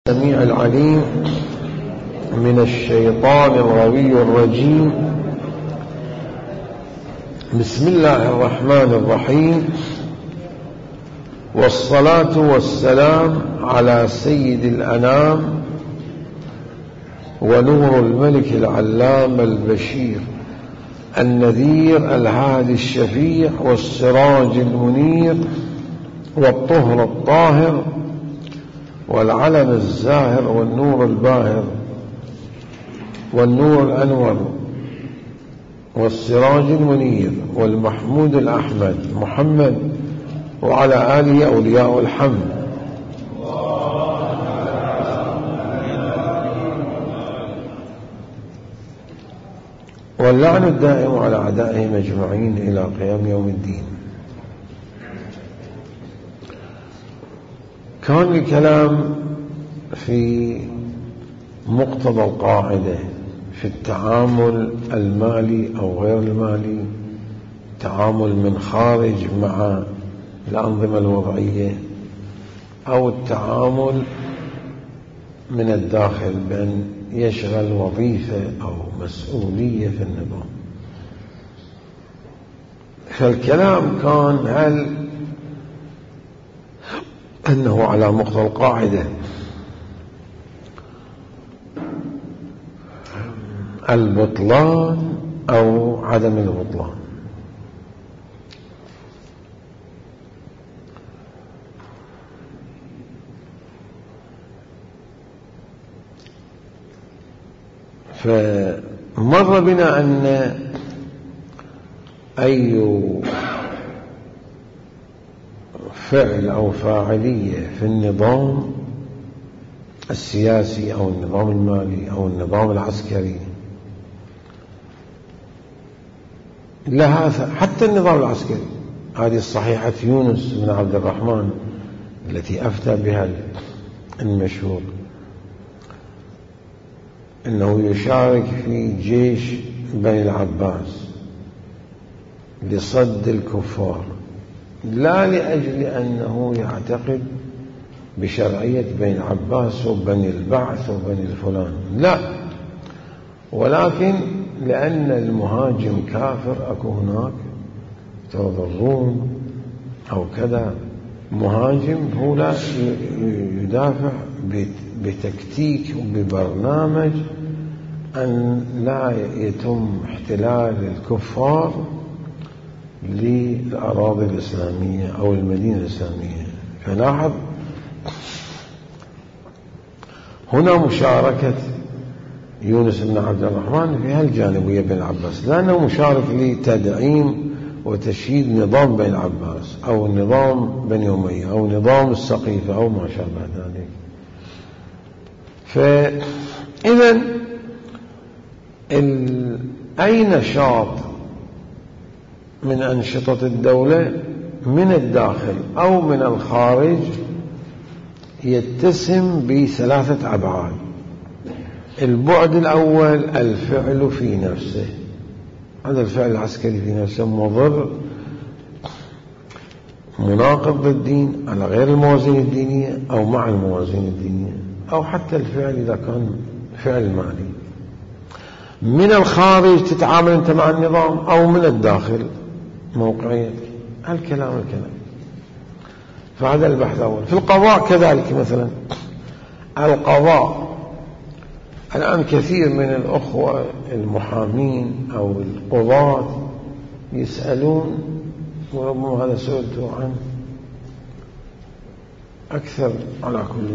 السميع العليم من الشيطان الغوي الرجيم. بسم الله الرحمن الرحيم، والصلاة والسلام على سيد الأنام ونور الملك العلام البشير النذير الهادي الشفيع والسراج المنير والطهر الطاهر والعلم الزاهر والنور الباهر والنور الأنور والسراج المنير والمحمود الأحمد محمد وعلى آله أولياء الحمد. واللعن الدائم على أعدائهم أجمعين إلى قيام يوم الدين. كان الكلام في مقتضى القاعدة في التعامل المالي أو غير المالي، التعامل من خارج مع الأنظمة الوضعية أو التعامل من الداخل بأن يشغل وظيفة أو مسؤولية في النظام. فالكلام كان هل أنه على مقتضى القاعدة البطلان أو عدم البطلان. فمر بنا أن أي فعل أو فاعلية في النظام السياسي أو النظام المالي أو النظام العسكري لها حتى النظام العسكري. هذه الصحيحة يونس بن عبد الرحمن التي أفتى بها المشهور أنه يشارك في جيش بني العباس لصد الكفار، لا لأجل أنه يعتقد بشرعية بني العباس وبني البعث وبني الفلان، لا، ولكن لأن المهاجم كافر أكو هناك ترضى الروم أو كذا مهاجم، هو لا يدافع بتكتيك وببرنامج أن لا يتم احتلال الكفار للأراضي الإسلامية أو المدينة الإسلامية. فلاحظ هنا مشاركة يونس بن عبد الرحمن في هالجانب ويا بن العباس، لأنه مشارك لتدعيم وتشييد نظام بن العباس أو نظام بني أمية أو نظام السقيفة أو ما شابه ذلك. فإذا أي نشاط من أنشطة الدولة من الداخل أو من الخارج يتسم بثلاثة أبعاد. البعد الأول الفعل في نفسه، هذا الفعل العسكري في نفسه مضر مناقض للدين على غير الموازين الدينية أو مع الموازين الدينية، أو حتى الفعل إذا كان فعل مالي. من الخارج تتعامل أنت مع النظام أو من الداخل موقعية الكلام. فهذا البحث الأول. في القضاء كذلك، مثلا القضاء الآن كثير من الأخوة المحامين أو القضاة يسألون، وربما هذا سئلته عنه أكثر على كل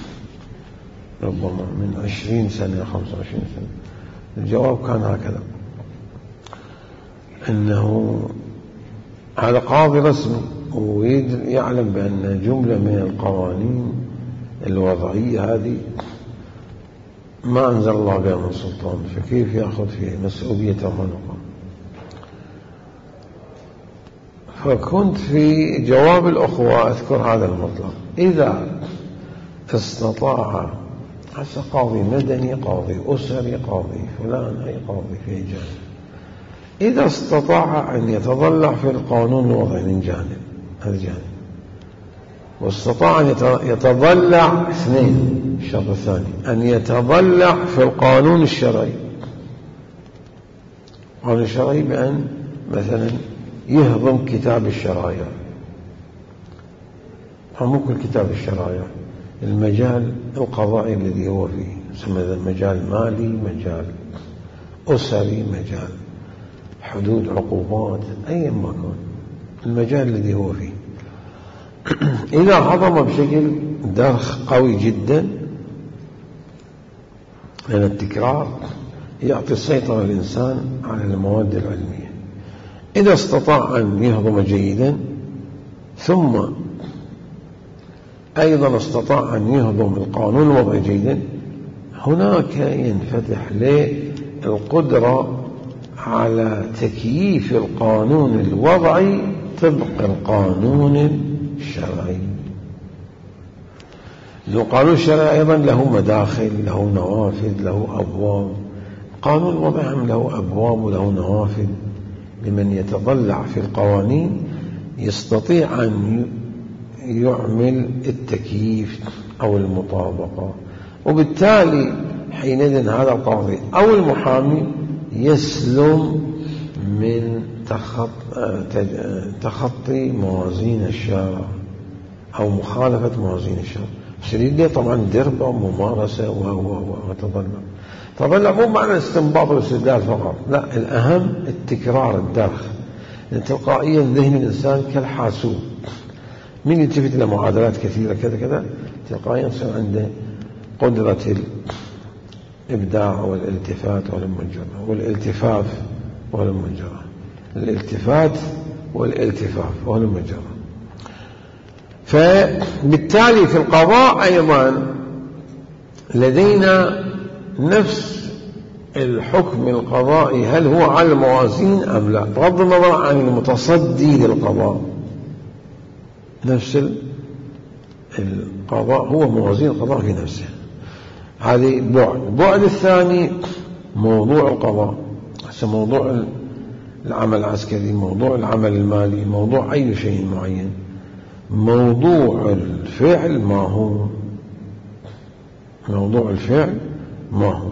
ربما من 20 سنة 25 سنة. الجواب كان هكذا، أنه هذا قاضي رسمي ويعلم بأن جملة من القوانين الوضعية هذه ما أنزل الله بها من سلطان، فكيف يأخذ فيه مسؤولية عنقه؟ فكنت في جواب الأخوة أذكر هذا المطلب: إذا استطاع هسه قاضي مدني، قاضي أسري، قاضي فلان، أي قاضي في جانب، إذا استطاع أن يتضلع في القانون الوضعي من جانب، هذا جانب، واستطاع أن يتضلع اثنين الشرط الثاني أن يتضلع في القانون الشرعي. القانون الشرعي بأن مثلا يهضم كتاب الشرائع، مو كل كتاب الشرائع، المجال القضائي الذي هو فيه، يسمى مجال مالي، مجال أسري، مجال حدود عقوبات، أي ما كان المجال الذي هو فيه، إذا هضم بشكل درخ قوي جدا، لأن التكرار يعطي السيطرة للإنسان على المواد العلمية. إذا استطاع أن يهضم جيدا ثم أيضا استطاع أن يهضم القانون الوضعي جيدا، هناك ينفتح له القدرة على تكييف القانون الوضعي طبق القانون الشرعي. القانون الشرعي أيضا له مداخل، له نوافذ، له أبواب. القانون الوضعي له أبواب وله نوافذ. لمن يتضلع في القوانين يستطيع أن يعمل التكييف أو المطابقة، وبالتالي حينئذ هذا القاضي أو المحامي يسلم من تخطي موازين الشرع أو مخالفة موازين الشرع. سريد له طبعا دربة وممارسة تضلع مو معنى استنباط واستدلال فقط، لا، الأهم التكرار، الدرخ. تلقائيا ذهن الإنسان كالحاسوب، من يلتفت إلى معادلات كثيرة كذا كذا تلقائيا يصير عنده قدرة الإبداع والالتفات والمنجرة والالتفاف والمنجرة، الالتفات والالتفاف والمنجرة. فبالتالي في القضاء أيضا لدينا نفس الحكم القضائي، هل هو على الموازين أم لا، بغض النظر عن المتصدي للقضاء. نفس القضاء هو موازين القضاء في نفسه. هذه بعد الثاني موضوع القضاء، موضوع العمل العسكري، موضوع العمل المالي، موضوع أي شيء معين. موضوع الفعل ما هو، موضوع الفعل ما هو،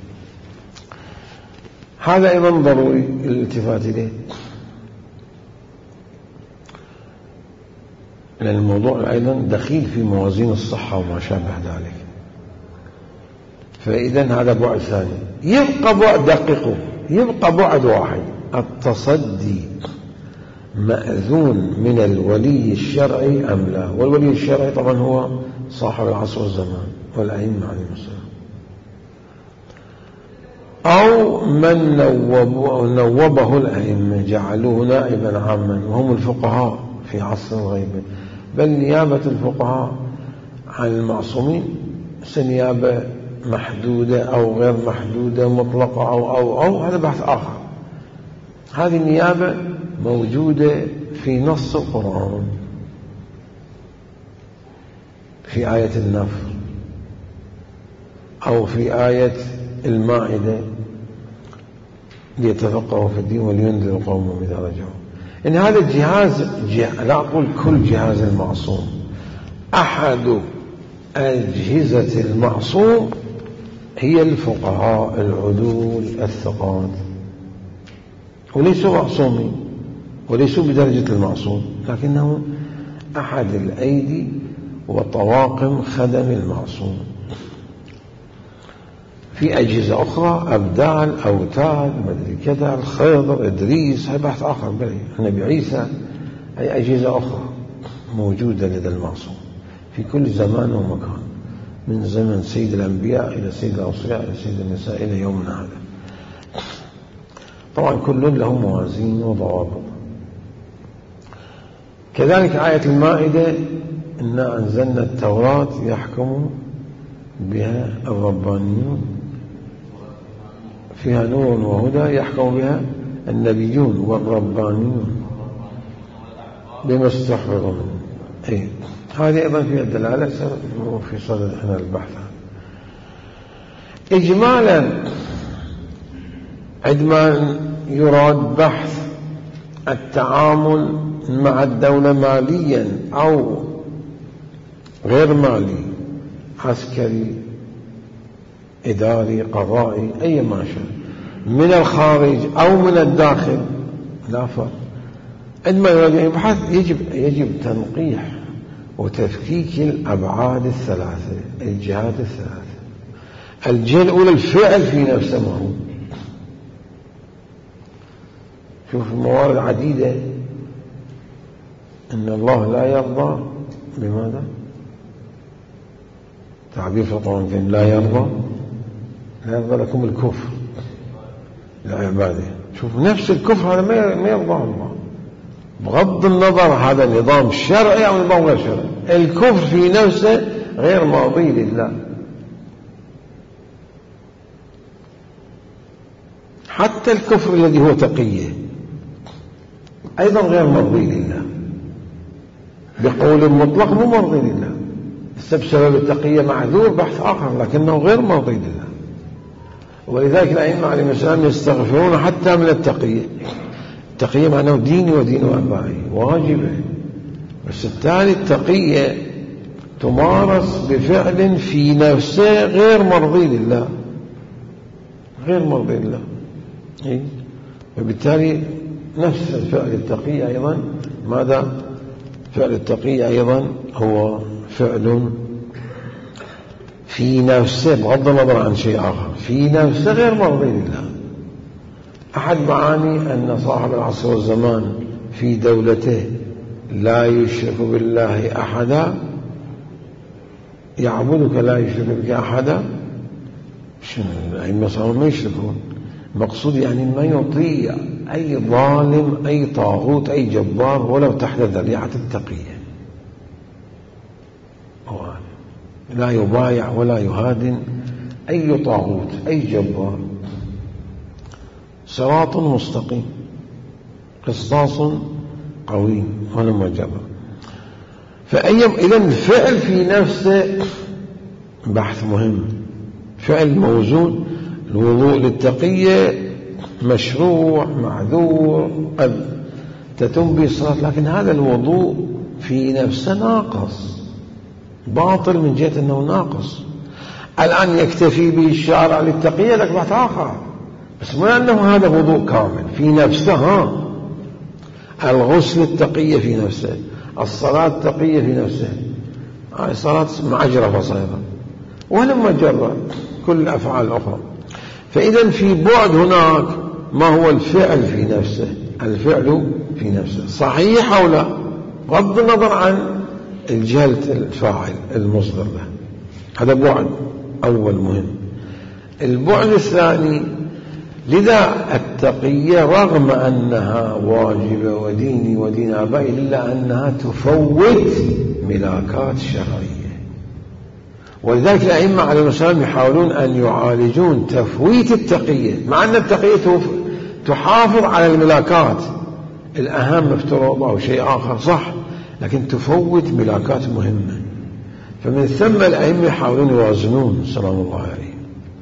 هذا أيضا ضروري الالتفات إليه، لأن الموضوع أيضا دخيل في موازين الصحة وما شابه ذلك. فإذا هذا بعد ثاني. يبقى بعد، دقيقه، يبقى بعد واحد، التصدي مأذون من الولي الشرعي أم لا. والولي الشرعي طبعا هو صاحب العصر والزمان والأئمة عليهم السلام، أو من نوبه الأئمة جعلوه نائبا عاما، وهم الفقهاء في عصر الغيبة. بل نيابة الفقهاء عن المعصومين نيابة محدودة أو غير محدودة، مطلقة أو هذا بحث آخر. هذه النيابة موجودة في نص القرآن، في آية النفر أو في آية المائدة، ليتفقهوا في الدين ولينذر قومهم إذا رجعوا. إن هذا الجهاز، لا أقول كل جهاز المعصوم، أحد أجهزة المعصوم هي الفقهاء العدول الثقات، وليسوا معصومين وليسوا بدرجة المعصوم، لكنهم أحد الأيدي وطواقم خدم المعصوم. في أجهزة أخرى، أبدال، أوتاد، مدري كذا، الخضر، إدريس، هذا بحث آخر، النبي عيسى، أي أجهزة أخرى موجودة لدى المعصوم في كل زمان ومكان، من زمن سيد الأنبياء إلى سيد الأوصياء إلى سيد النساء إلى يومنا هذا. طبعا كل له موازين وضوابط. كذلك آية المائدة: إنا أنزلنا التوراة يحكم بها الربانيون فيها نور وهدى يحكم بها النبيون والربانيون بما استحفظوا منه. هذه أيضا فيها الدلالة في صدد هنا البحث. إجمالا عندما يراد بحث التعامل مع الدولة ماليا أو غير مالي، عسكري إداري قضائي أي ما شاء، من الخارج أو من الداخل لا فرق. عندما يبحث يجب تنقيح وتفكيك الأبعاد الثلاثة، الجهات الثلاثة. الجهة الأولى الفعل في نفسه ما هو. شوف الموارد عديدة إن الله لا يرضى بماذا؟ تعبير في القرآن الكريم لا يرضى لكم الكفر لعباده. شوف نفس الكفر هذا ما يرضى الله، بغض النظر هذا نظام شرعي أو نظام غير شرعي. الكفر في نفسه غير مرضي لله، حتى الكفر الذي هو تقية أيضا غير مرضي لله، بقول مطلق مو مرضي لله، بسبب التقية معذور بحث آخر، لكنه غير مرضي لله. ولذلك الأئمة عليهم السلام يستغفرون حتى من التقية. التقية معناه ديني ودين آبائي واجبة، بس التالي التقية تمارس بفعل في نفسه غير مرضي لله، غير مرضي لله. وبالتالي نفس الفعل التقي أيضا ماذا؟ فعل التقي أيضا هو فعل في نفسه بغض النظر عن شيء آخر، في نفسه غير مرضي لله. أحد معاني أن صاحب العصر والزمان في دولته لا يشرك بالله أحدا، يعبدك لا يشرك بك أحدا. الأئمة صاروا ما يشركون، مقصود يعني ما يطيع أي ظالم أي طاغوت أي جبار ولو تحت ذريعة التقية، لا يبايع ولا يهادن أي طاغوت أي جبار. صراط مستقيم، قسطاس قوي ولما جبر. إذا الفعل في نفسه بحث مهم، فعل موزون. الوضوء للتقية مشروع معذور قد تتم به الصلاة، لكن هذا الوضوء في نفسه ناقص باطل من جهة أنه ناقص. الآن يكتفي به الشارع للتقية لك بحث آخر، بس ما أنه هذا وضوء كامل في نفسه. الغسل التقية في نفسه، الصلاة التقية في نفسه، الصلاة معجرة بصيرة ولما جرى كل الأفعال الأخرى. فإذا في بعد هناك ما هو الفعل في نفسه، الفعل في نفسه صحيح أو لا بغض النظر عن الجهة الفاعل المصدر له. هذا بعد أول مهم. البعد الثاني، لذا التقية رغم أنها واجبة وديني ودين آبائي إلا أنها تفوت ملاكات شرعية. ولذلك الأئمة عليهم السلام يحاولون أن يعالجون تفويت التقية، مع أن التقية تحافظ على الملاكات الأهم افتراض أو شيء آخر صح، لكن تفوت ملاكات مهمة. فمن ثم الأئمة يحاولون يوازنون سلام الله عليهم.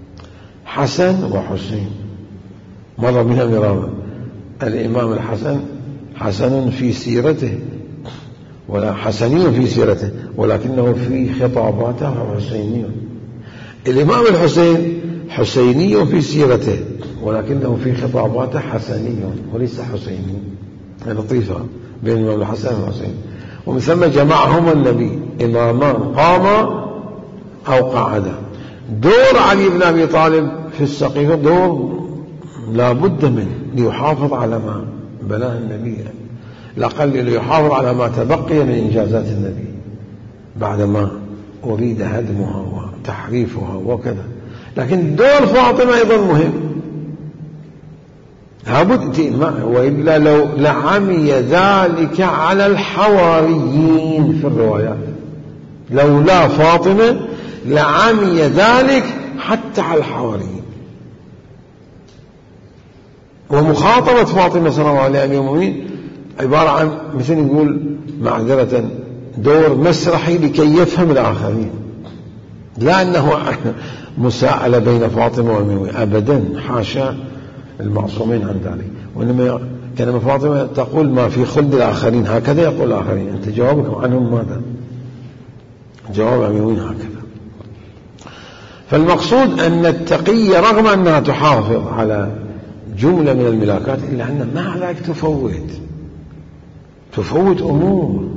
حسن وحسين مر بنا مرارا. الإمام الحسن حسن في سيرته ولا حسني في سيرته، ولكنه في خطاباته حسيني. الإمام الحسين حسيني في سيرته ولكنه في خطاباته حسني وليس حسيني. لطيفة بين الإمام الحسن والحسين. ومن ثم جمعهما النبي إمامان قاما أو قعدا. دور علي بن أبي طالب في السقيفة دور لا بد منه ليحافظ على ما بناه النبي، الأقل ليحافظ على ما تبقي من إنجازات النبي بعدما أريد هدمها وتحريفها وكذا. لكن دور فاطمة أيضا مهم لابد، وإلا لو لعمي ذلك على الحواريين في الروايات، لولا فاطمة لعمي ذلك حتى على الحواريين. ومخاطبة فاطمة صلى الله عليه وسلم عبارة عن مثل نقول معذرة دور مسرحي لكي يفهم الآخرين، لا أنه مساءلة بين فاطمة والميمونة أبدا، حاشا المعصومين عن ذلك. وإنما كلمة فاطمة تقول ما في خلد الآخرين، هكذا يقول الآخرين، أنت جوابك عنهم ماذا؟ جواب الميمونة هكذا. فالمقصود أن التقية رغم أنها تحافظ على جملة من الملاكات إلا أن مع ذلك تفوت أمور.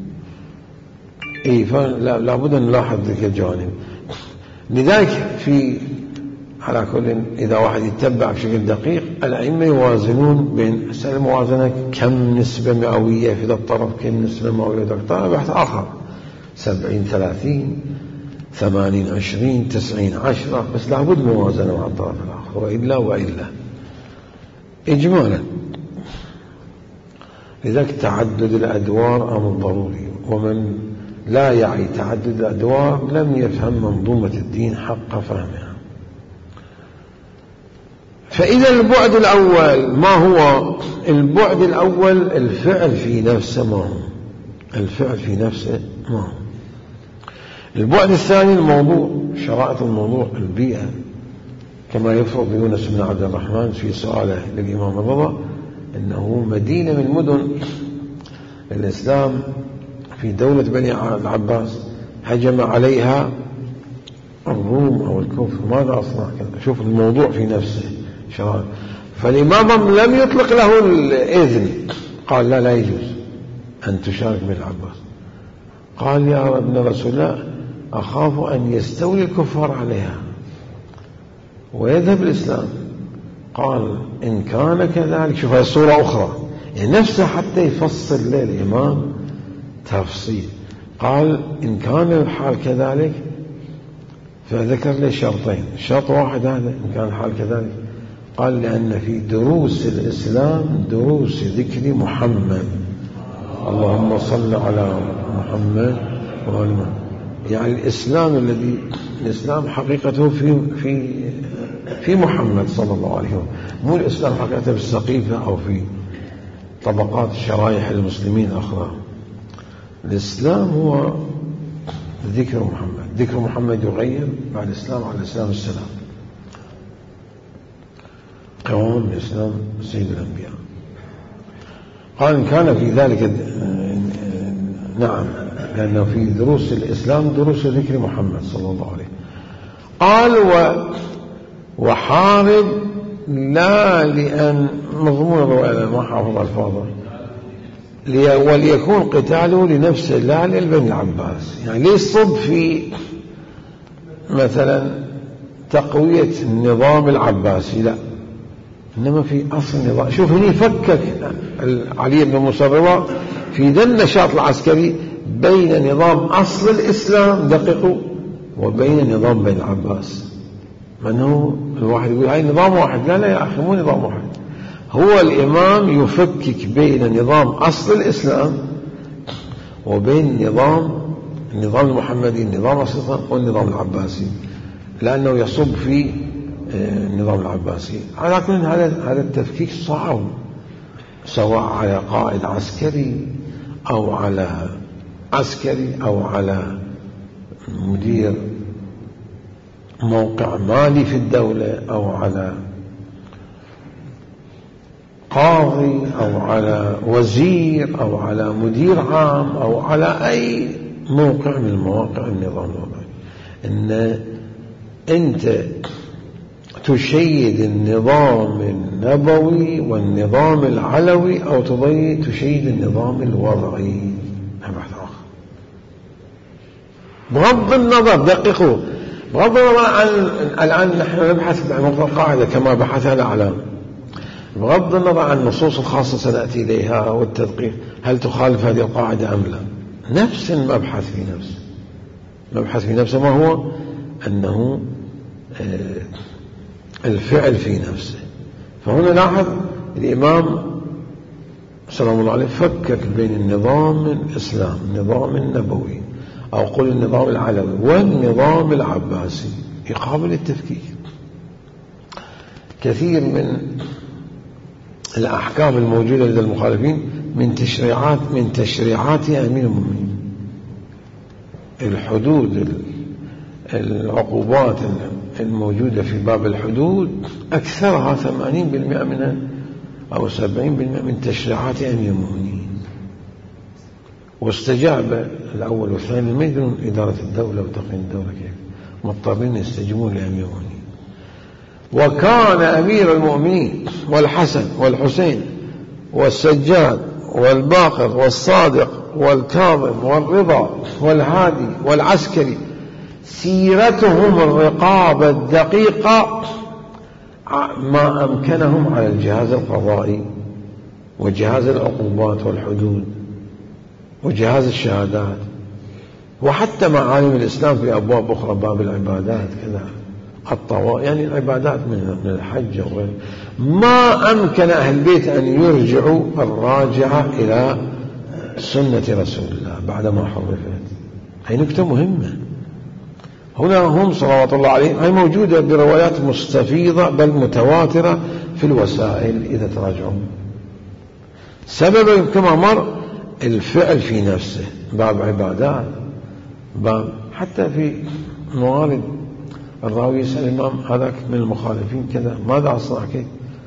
فلا بد أن نلاحظ ذلك الجوانب. لذلك على كل إذا واحد يتبع بشكل دقيق الأئمة يوازنون بين الموازنة كم نسبة مئوية في ذا الطرف، كم نسبة مئوية في ذا الطرف، بحث آخر 70-30 80-20 90-10، بس لابد موازنة مع الطرف الآخر وإلا إجمالا. لذلك تعدد الأدوار أمر ضروري، ومن لا يعي تعدد الأدوار لم يفهم منظومة الدين حق فهمها. فإذا البعد الأول ما هو؟ البعد الأول الفعل في نفسه ما هو؟ البعد الثاني الموضوع، شرائط الموضوع، البيئة، كما يفرض يونس بن عبد الرحمن في سؤاله للإمام الرضا أنه مدينة من مدن الإسلام في دولة بني العباس هجم عليها الروم أو الكفر، ماذا أصنع كذا؟ شوف الموضوع في نفسه شرائط. فالإمام لم يطلق له الإذن، قال لا يجوز أن تشارك بن العباس. قال يا ابن رسول الله أخاف أن يستولي الكفار عليها ويذهب الإسلام. قال إن كان كذلك، شوف هذه صورة أخرى يعني نفسه حتى يفصل له الإمام تفصيل. قال إن كان الحال كذلك، فذكر له شرطين. شرط واحد هذا إن كان الحال كذلك، قال لأن في دروس الإسلام دروس ذكر محمد، اللهم صل على محمد وآل محمد. يعني الإسلام حقيقته في محمد صلى الله عليه وسلم، مو الإسلام حقيقته في السقيفة أو في طبقات شرائح المسلمين الأخرى. الإسلام هو ذكر محمد. ذكر محمد يغير بعد الإسلام على الإسلام السلام، قوام الإسلام سيد الأنبياء. قال إن كان في ذلك نعم، لأنه في دروس الإسلام دروس ذكر محمد صلى الله عليه. قال وحارب لا لأن مضمون ما حافظ الفاظه وليكون قتاله لنفسه لا للبني العباس. يعني ليش صب في مثلا تقوية النظام العباسي، لا، إنما في أصل النظام. شوف هنا فكك علي بن موسى الرضا في ذا النشاط العسكري بين نظام أصل الإسلام دقيقوا وبين نظام بني العباس. من هو الواحد يقول هاي نظام واحد، لا يا أخي مو نظام واحد. هو الإمام يفكك بين نظام أصل الإسلام وبين النظام المحمدي، النظام أصل الإسلام والنظام العباسي، لأنه يصب في النظام العباسي. على كل هذا التفكيك صعب، سواء على قائد عسكري أو على مدير موقع مالي في الدولة أو على قاضي أو على وزير أو على مدير عام أو على أي موقع من مواقع النظام الوضعي. إن أنت تشيد النظام النبوي والنظام العلوي أو تشيد النظام الوضعي، بحث آخر. بغض النظر دققوا، بغض النظر عن الآن نحن نبحث عن القاعدة كما بحثها الأعلام، بغض النظر عن النصوص الخاصة سنأتي إليها والتدقيق، هل تخالف هذه القاعدة أم لا؟ نفس المبحث في نفسه ما هو؟ أنه الفعل في نفسه. فهنا لاحظ الإمام سلام الله عليه فكك بين النظام الإسلام، النظام النبوي أو قل النظام العلوي والنظام العباسي يقابل التفكيك. كثير من الأحكام الموجودة لدى المخالفين من تشريعات أمير المؤمنين. الحدود، العقوبات الموجودة في باب الحدود أكثرها 80% منها أو 70% من تشريعات أمير المؤمنين. واستجاب الأول والثاني ما يدرون إدارة الدولة وتقنين الدولة كيف، مضطرين يستجيبون لأمير المؤمنين. وكان أمير المؤمنين والحسن والحسين والسجاد والباقر والصادق والكاظم والرضا والهادي والعسكري سيرتهم الرقابة الدقيقة ما أمكنهم على الجهاز القضائي وجهاز العقوبات والحدود وجهاز الشهادات، وحتى معالم الإسلام في أبواب أخرى، باب العبادات كذا يعني العبادات من الحج وغيره، ما أمكن أهل البيت أن يرجعوا الراجعة إلى سنة رسول الله بعدما حرفت. هي نكتة مهمة. هنا هم صلوات الله عليهم هي موجودة بروايات مستفيضة بل متواترة في الوسائل إذا تراجعون. سبب كما مر الفعل في نفسه، باب عبادات، باب حتى في موارد الراوي يسأل الإمام هذاك من المخالفين كذا ماذا أصنع كيف،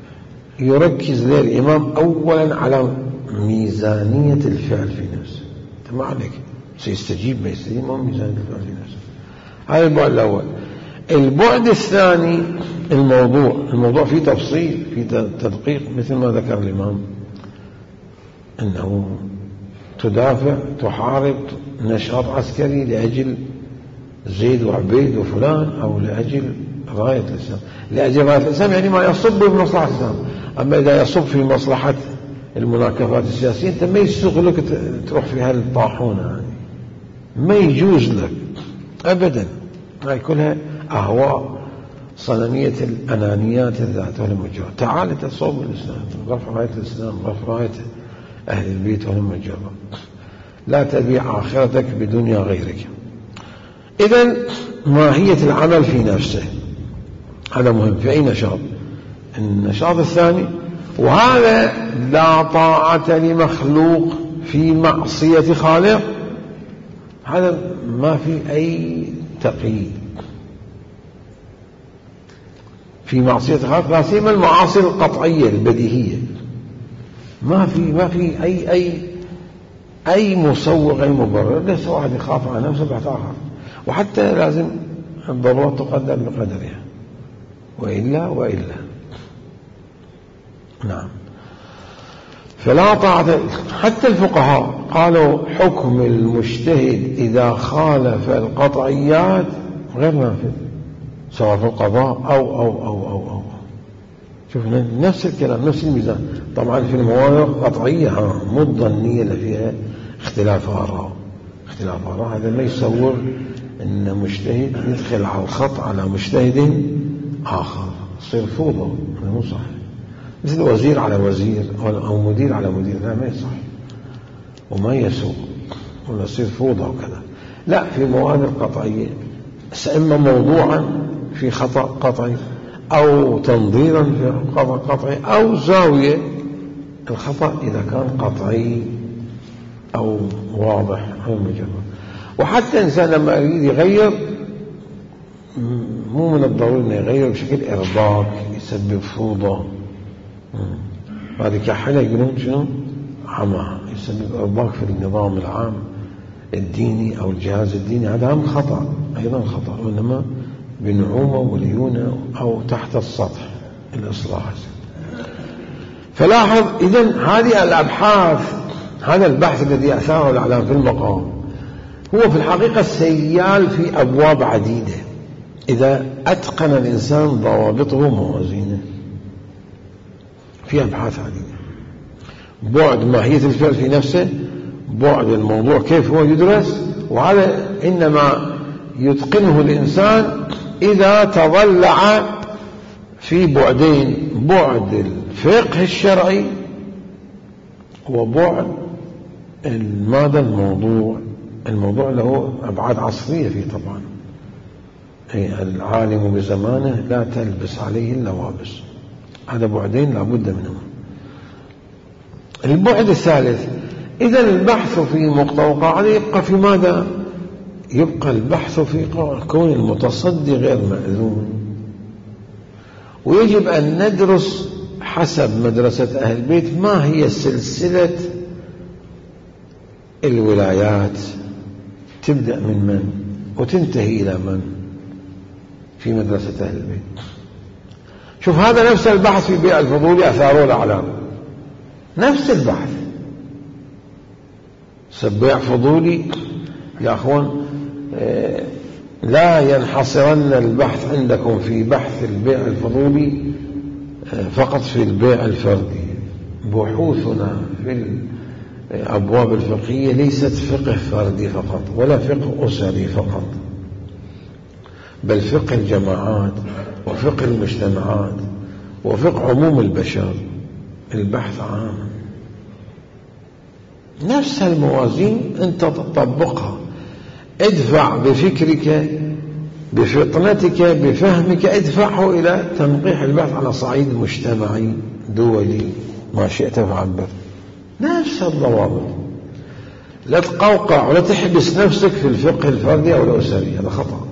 يركز له الإمام أولا على ميزانية الفعل في نفسه. أنت ما عليك سيستجيب ما يستجيب، ما ميزانية الفعل في نفسه. هذا البعد الأول. البعد الثاني الموضوع فيه تفصيل، فيه تدقيق، مثل ما ذكر الإمام أنه تدافع تحارب نشاط عسكري لأجل زيد وعبيد وفلان، أو لأجل راية الإسلام. لأجل راية الإسلام يعني ما يصب بمصلحة الإسلام. أما إذا يصب في مصلحة المناكفات السياسية أنت ما يستغلك تروح في هالطاحونة يعني. ما يجوز لك أبدا. هاي كلها أهواء صنمية الأنانيات الذات والمجرد. تعال تصوب الإسلام، رفع راية الإسلام، رفع راية أهل البيت والمجرد. لا تبيع آخرتك بدنيا غيرك. إذن ماهية العمل في نفسه هذا مهم في أي نشاط. النشاط الثاني، وهذا لا طاعة لمخلوق في معصية خالق، هذا ما في أي تقييد في معصية خالق، لا سيما المعاصي القطعية البديهية. ما في أي مسوغ، أي مبرر. ليس واحد يخاف على نفسه بعد آخر، وحتى لازم الضرورة تقدر بقدرها، وإلا نعم. فلا طاعة. حتى الفقهاء قالوا حكم المجتهد إذا خالف القطعيات غير نافذ، سواء في القضاء أو شوف نفس الكلام نفس الميزان. طبعا في الموارد قطعية مو الظنية اللي فيها اختلاف آراء. هذا ما يصور أن مجتهد يدخل على الخط على مجتهد آخر، يصير فوضى. هذا مو صحيح. مثل وزير على وزير أو مدير على مدير، لا ما يصح وما يسوق، ولا يصير فوضى وكذا. لا، في موارد قطعية، إما موضوعا في خطأ قطعي، أو تنظيرا في خطأ قطعي، أو زاوية الخطأ إذا كان قطعي أو واضح أو مجرد. وحتى إنسان لما يريد يغير مو من الضروري أنه يغير بشكل إرباك يسبب فوضى. هذه كحلة يقولون شنو عمى، يسبب إرباك في النظام العام الديني أو الجهاز الديني. هذا هم خطأ، أيضا خطأ، وإنما بنعومة وليونة أو تحت السطح الإصلاح. فلاحظ إذن هذه الأبحاث، هذا البحث الذي أثاره الإعلام في المقام هو في الحقيقة سيال في أبواب عديدة إذا أتقن الإنسان ضوابطه وموازينه. في أبحاث عديدة، بعد ماهية الفعل في نفسه، بعد الموضوع كيف هو يدرس، وهذا إنما يتقنه الإنسان إذا تضلع في بعدين: بعد الفقه الشرعي وبعد ماذا الموضوع له أبعاد عصرية فيه طبعا. العالم بزمانه لا تلبس عليه اللوابس. هذا بعدين لابد منهم. البعد الثالث، إذا البحث في مقتضى يبقى في ماذا؟ يبقى البحث في كون المتصدي غير مأذون. ويجب أن ندرس حسب مدرسة أهل البيت ما هي سلسلة الولايات، تبدأ من وتنتهي إلى من. في مدرسة أهل البيت. شوف هذا نفس البحث في بيع الفضولي أثاره الأعلام، نفس البحث. بيع فضولي يا أخوان، لا ينحصرن البحث عندكم في بحث البيع الفضولي فقط في البيع الفردي. بحوثنا في الأبواب الفقهية ليست فقه فردي فقط ولا فقه أسري فقط، بل فقه الجماعات وفقه المجتمعات وفقه عموم البشر. البحث عام. نفس الموازين أنت تطبقها، ادفع بفكرك بفطنتك بفهمك، ادفعه إلى تنقيح البحث على صعيد مجتمعي دولي ما شئت فعبر. نفس الضوابط. لا تقوقع ولا تحبس نفسك في الفقه الفردي أو الأسري، هذا خطأ.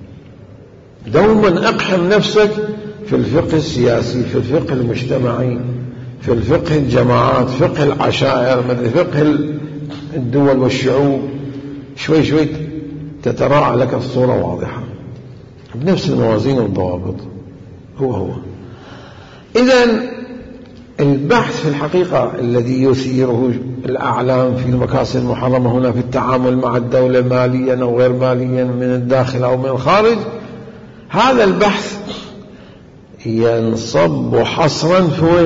دوما اقحم نفسك في الفقه السياسي، في الفقه المجتمعي، في الفقه الجماعات، فقه العشائر، فقه الدول والشعوب. شوي شوي تتراءى لك الصورة واضحة بنفس الموازين والضوابط. هو إذن البحث في الحقيقة الذي يثيره الأعلام في المكاسب المحرمة هنا في التعامل مع الدولة ماليا أو غير ماليا من الداخل أو من الخارج، هذا البحث ينصب حصرا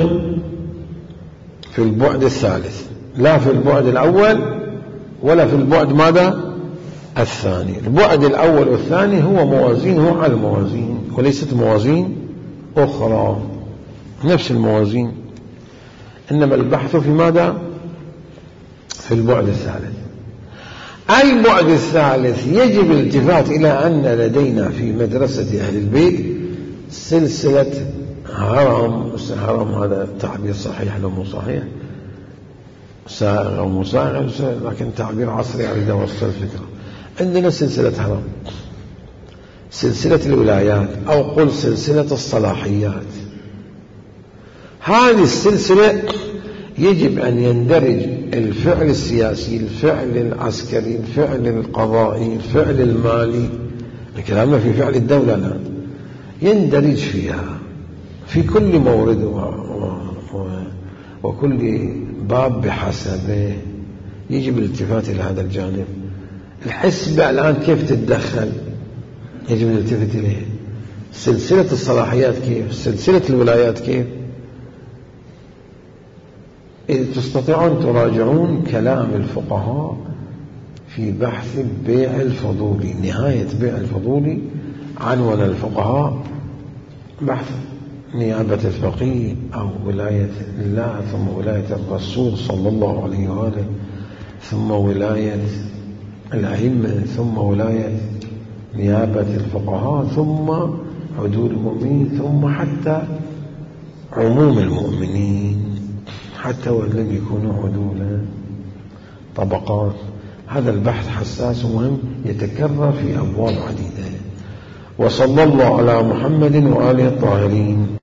في البعد الثالث، لا في البعد الأول ولا في البعد ماذا الثاني. البعد الأول والثاني هو موازين، هو على الموازين وليست موازين أخرى، نفس الموازين. إنما البحث في ماذا؟ في البعد الثالث. البعد الثالث يجب الالتفات إلى أن لدينا في مدرسة أهل البيت سلسلة هرم. هذا التعبير صحيح لو مو صحيح، سائغ أو مسائغ، لكن تعبير عصري أريد أوصل الفكرة. عندنا سلسلة هرم، سلسلة الولايات، أو قل سلسلة الصلاحيات. هذه السلسلة يجب أن يندرج الفعل السياسي، الفعل العسكري، الفعل القضائي، الفعل المالي، الكلام في فعل الدولة الآن، يندرج فيها في كل مورد وكل باب بحسبه. يجب الالتفات إلى هذا الجانب. الحسبة الآن كيف تتدخل؟ يجب الالتفات إليه. سلسلة الصلاحيات كيف؟ سلسلة الولايات كيف؟ إذا تستطيعون تراجعون كلام الفقهاء في بحث بيع الفضولي، نهاية بيع الفضولي، عنوان الفقهاء بحث نيابة الفقيه أو ولاية الله، ثم ولاية الرسول صلى الله عليه وآله، ثم ولاية الأئمة، ثم ولاية نيابة الفقهاء، ثم عدول المؤمنين، ثم حتى عموم المؤمنين حتى وإن لم يكونوا عدولا، طبقات. هذا البحث حساس ومهم يتكرر في أبواب عديدة. وصلى الله على محمد وآله الطاهرين.